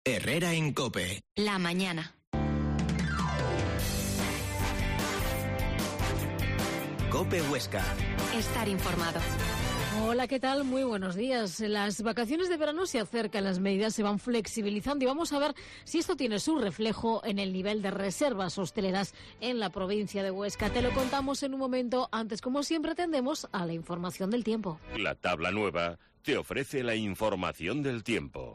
Herrera en COPE. La mañana. COPE Huesca. Estar informado. Hola, ¿qué tal? Muy buenos días. Las vacaciones de verano se acercan, las medidas se van flexibilizando y vamos a ver si esto tiene su reflejo en el nivel de reservas hosteleras en la provincia de Huesca. Te lo contamos en un momento. Antes, como siempre, atendemos a la información del tiempo. La tabla nueva te ofrece la información del tiempo.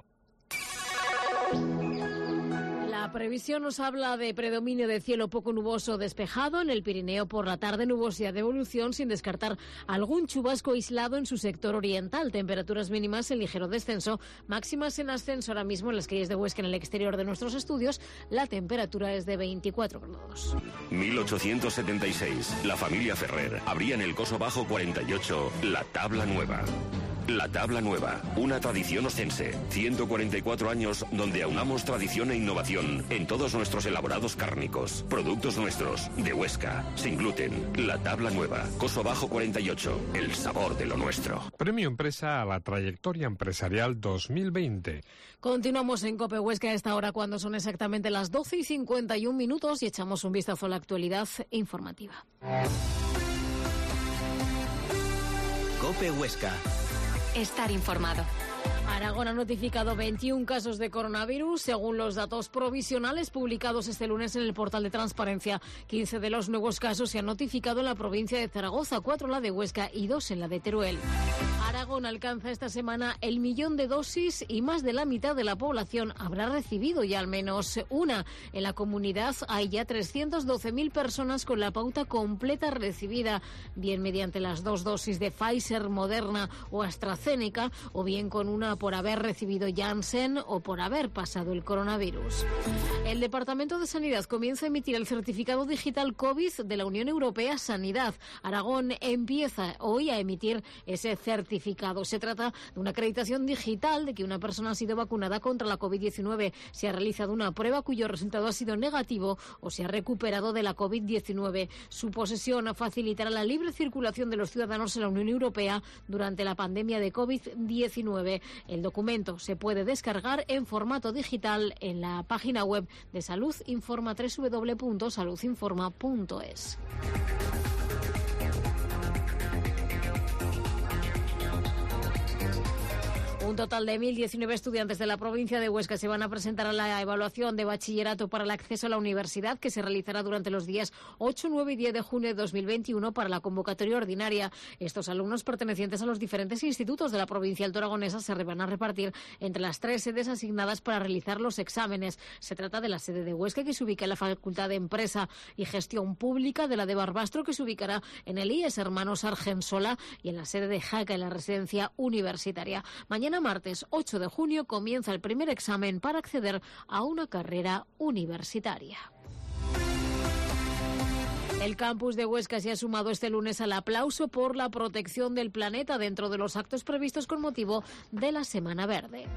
La previsión nos habla de predominio de cielo poco nuboso despejado, en el Pirineo por la tarde nubosidad de evolución sin descartar algún chubasco aislado en su sector oriental, temperaturas mínimas en ligero descenso, máximas en ascenso ahora mismo en las calles de Huesca en el exterior de nuestros estudios, la temperatura es de 24 grados. 1876, la familia Ferrer abría en el Coso Bajo 48 la tabla nueva. La tabla nueva, una tradición oscense, 144 años donde aunamos tradición e innovación en todos nuestros elaborados cárnicos, productos nuestros, de Huesca, sin gluten. La tabla nueva, Coso Bajo 48, el sabor de lo nuestro. Premio Empresa a la trayectoria empresarial 2020. Continuamos en COPE Huesca a esta hora cuando son exactamente las 12:51 y echamos un vistazo a la actualidad informativa. COPE Huesca. Estar informado. Aragón ha notificado 21 casos de coronavirus, según los datos provisionales publicados este lunes en el portal de transparencia. 15 de los nuevos casos se han notificado en la provincia de Zaragoza, 4 en la de Huesca y 2 en la de Teruel. Aragón alcanza esta semana el 1.000.000 de dosis y más de la mitad de la población habrá recibido ya al menos una. En la comunidad hay ya 312.000 personas con la pauta completa recibida, bien mediante las 2 dosis de Pfizer, Moderna o AstraZeneca, o bien con una por haber recibido Janssen o por haber pasado el coronavirus. El Departamento de Sanidad comienza a emitir el certificado digital COVID de la Unión Europea Sanidad. Aragón empieza hoy a emitir ese certificado. Se trata de una acreditación digital de que una persona ha sido vacunada contra la COVID-19, se ha realizado una prueba cuyo resultado ha sido negativo o se ha recuperado de la COVID-19. Su posesión facilitará la libre circulación de los ciudadanos en la Unión Europea durante la pandemia de COVID-19. El documento se puede descargar en formato digital en la página web de Salud Informa, www.saludinforma.es. Un total de 1.019 estudiantes de la provincia de Huesca se van a presentar a la evaluación de bachillerato para el acceso a la universidad, que se realizará durante los días 8, 9 y 10 de junio de 2021 para la convocatoria ordinaria. Estos alumnos pertenecientes a los diferentes institutos de la provincia altoaragonesa se van a repartir entre las 3 sedes asignadas para realizar los exámenes. Se trata de la sede de Huesca, que se ubica en la Facultad de Empresa y Gestión Pública, de la de Barbastro, que se ubicará en el IES Hermanos Argensola, y en la sede de Jaca, en la residencia universitaria. Mañana martes 8 de junio comienza el primer examen para acceder a una carrera universitaria. El campus de Huesca se ha sumado este lunes al aplauso por la protección del planeta dentro de los actos previstos con motivo de la Semana Verde.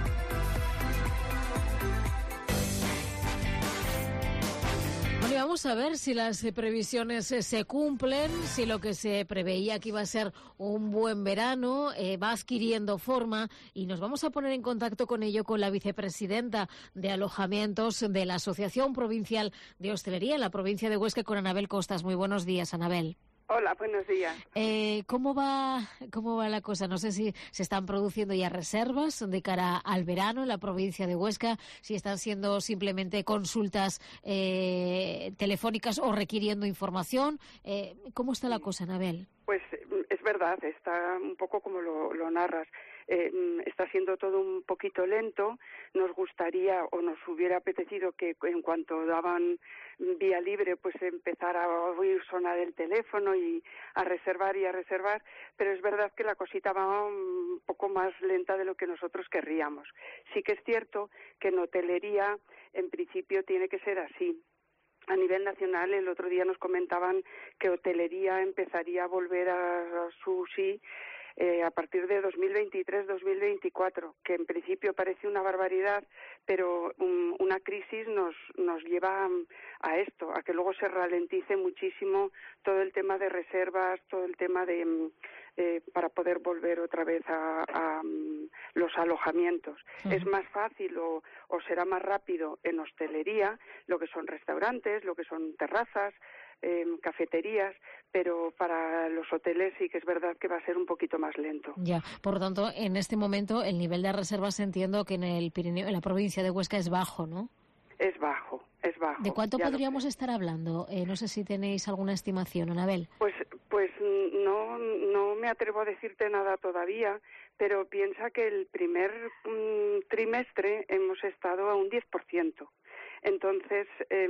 Bueno, y vamos a ver si las previsiones se cumplen, si lo que se preveía que iba a ser un buen verano va adquiriendo forma, y nos vamos a poner en contacto con ello con la vicepresidenta de alojamientos de la Asociación Provincial de Hostelería en la provincia de Huesca, con Anabel Costas. Muy buenos días, Anabel. Hola, buenos días. ¿Cómo va la cosa? No sé si se están produciendo ya reservas de cara al verano en la provincia de Huesca, si están siendo simplemente consultas telefónicas o requiriendo información. ¿Cómo está la cosa, Anabel? Pues es verdad, está un poco como lo narras. Está siendo todo un poquito lento. Nos gustaría o nos hubiera apetecido que en cuanto daban vía libre pues empezar a oír sonar el teléfono y a reservar, pero es verdad que la cosita va un poco más lenta de lo que nosotros querríamos. Sí que es cierto que en hotelería en principio tiene que ser así. A nivel nacional, el otro día nos comentaban que hotelería empezaría a volver a su sí a partir de 2023-2024, que en principio parece una barbaridad, pero una crisis nos lleva a esto, a que luego se ralentice muchísimo todo el tema de reservas, todo el tema de para poder volver otra vez a los alojamientos. Es más fácil o será más rápido en hostelería, lo que son restaurantes, lo que son terrazas, cafeterías, pero para los hoteles sí que es verdad que va a ser un poquito más lento. Ya, por lo tanto, en este momento el nivel de reservas entiendo que en el Pirineo, en la provincia de Huesca, es bajo, ¿no? Es bajo. ¿De cuánto podríamos estar hablando? No sé si tenéis alguna estimación, Anabel. Pues no me atrevo a decirte nada todavía, pero piensa que el primer trimestre hemos estado a un 10%. Entonces,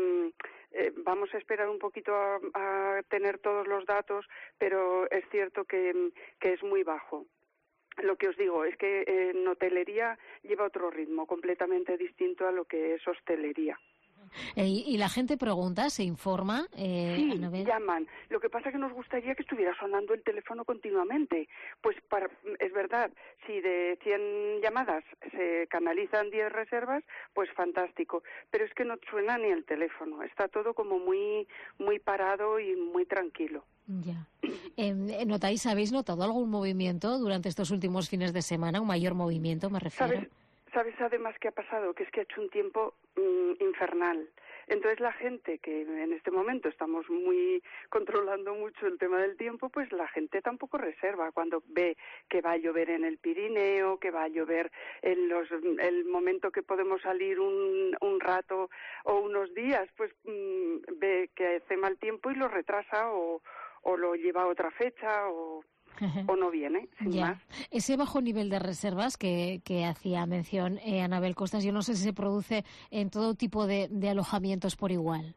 vamos a esperar un poquito a tener todos los datos, pero es cierto que es muy bajo. Lo que os digo es que en hotelería lleva otro ritmo completamente distinto a lo que es hostelería. ¿Y la gente pregunta, se informa? Sí, Anabel. llaman. Lo que pasa es que nos gustaría que estuviera sonando el teléfono continuamente. Pues es verdad, si de 100 llamadas se canalizan 10 reservas, pues fantástico. Pero es que no suena ni el teléfono. Está todo como muy, muy parado y muy tranquilo. Ya. ¿Habéis notado algún movimiento durante estos últimos fines de semana? ¿Un mayor movimiento, me refiero? ¿Sabes además qué ha pasado? Que es que ha hecho un tiempo infernal. Entonces la gente, que en este momento estamos muy controlando mucho el tema del tiempo, pues la gente tampoco reserva cuando ve que va a llover en el Pirineo, que va a llover en el momento que podemos salir un rato o unos días, pues ve que hace mal tiempo y lo retrasa o lo lleva a otra fecha o no viene, sin más. Ese bajo nivel de reservas que hacía mención Anabel Costas, yo no sé si se produce en todo tipo de alojamientos por igual.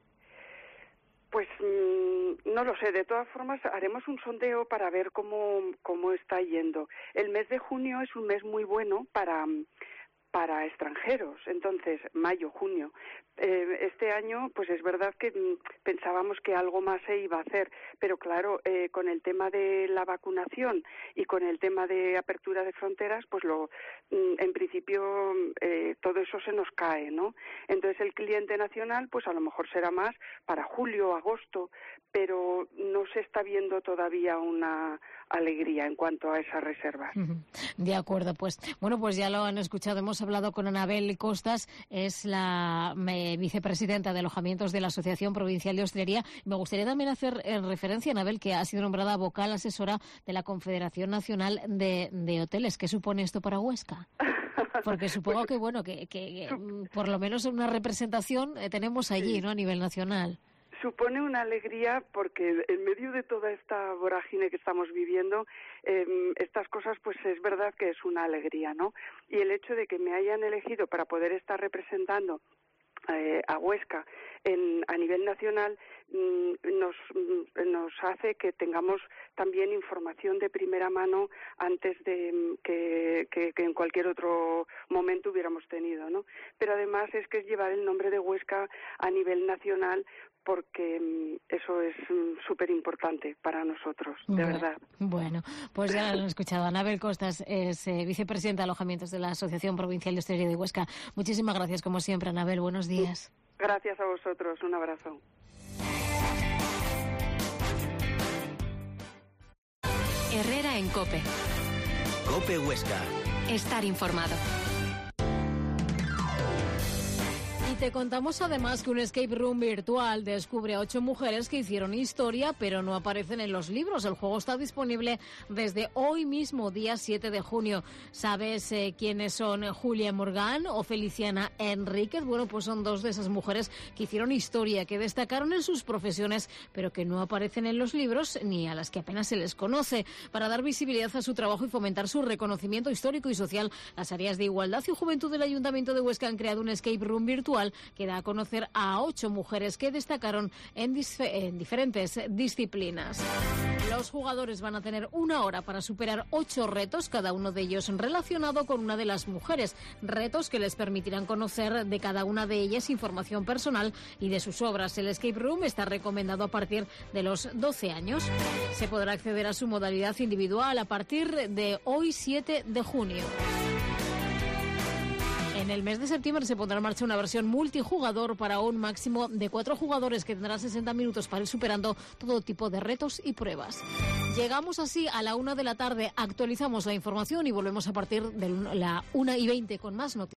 Pues no lo sé, de todas formas haremos un sondeo para ver cómo está yendo. El mes de junio es un mes muy bueno para extranjeros, entonces mayo, junio. Este año, pues es verdad que pensábamos que algo más se iba a hacer, pero claro, con el tema de la vacunación y con el tema de apertura de fronteras, pues en principio todo eso se nos cae, ¿no? Entonces el cliente nacional, pues a lo mejor será más para julio, agosto, pero no se está viendo todavía una alegría en cuanto a esas reservas. De acuerdo, pues bueno, pues ya lo han escuchado, hemos hablado con Anabel Costas, es la vicepresidenta de alojamientos de la Asociación Provincial de Hostelería. Me gustaría también hacer referencia, Anabel, que ha sido nombrada vocal asesora de la Confederación Nacional de Hoteles. ¿Qué supone esto para Huesca? Porque supongo que bueno, que por lo menos una representación tenemos allí, ¿no?, a nivel nacional. Supone una alegría porque en medio de toda esta vorágine que estamos viviendo, estas cosas pues es verdad que es una alegría, ¿no? Y el hecho de que me hayan elegido para poder estar representando a Huesca a nivel nacional nos hace que tengamos también información de primera mano antes de que en cualquier otro momento hubiéramos tenido, ¿no? Pero además es que es llevar el nombre de Huesca a nivel nacional, porque eso es súper importante para nosotros, de verdad. Bueno, pues ya lo han escuchado. Anabel Costas es vicepresidenta de alojamientos de la Asociación Provincial de Hostelería de Huesca. Muchísimas gracias, como siempre, Anabel. Buenos días. Gracias a vosotros. Un abrazo. Herrera en COPE. COPE Huesca. Estar informado. Y te contamos además que un escape room virtual descubre a 8 mujeres que hicieron historia, pero no aparecen en los libros. El juego está disponible desde hoy mismo, día 7 de junio. ¿Sabes quiénes son Julia Morgan o Feliciana Enríquez? Bueno, pues son dos de esas mujeres que hicieron historia, que destacaron en sus profesiones, pero que no aparecen en los libros ni a las que apenas se les conoce. Para dar visibilidad a su trabajo y fomentar su reconocimiento histórico y social, las áreas de Igualdad y Juventud del Ayuntamiento de Huesca han creado un escape room virtual que da a conocer a 8 mujeres que destacaron en diferentes disciplinas. Los jugadores van a tener 1 hora para superar 8 retos, cada uno de ellos relacionado con una de las mujeres. Retos que les permitirán conocer de cada una de ellas información personal y de sus obras. El escape room está recomendado a partir de los 12 años. Se podrá acceder a su modalidad individual a partir de hoy, 7 de junio. En el mes de septiembre se pondrá en marcha una versión multijugador para un máximo de 4 jugadores que tendrán 60 minutos para ir superando todo tipo de retos y pruebas. Llegamos así a la 1 de la tarde, actualizamos la información y volvemos a partir de la 1:20 con más noticias.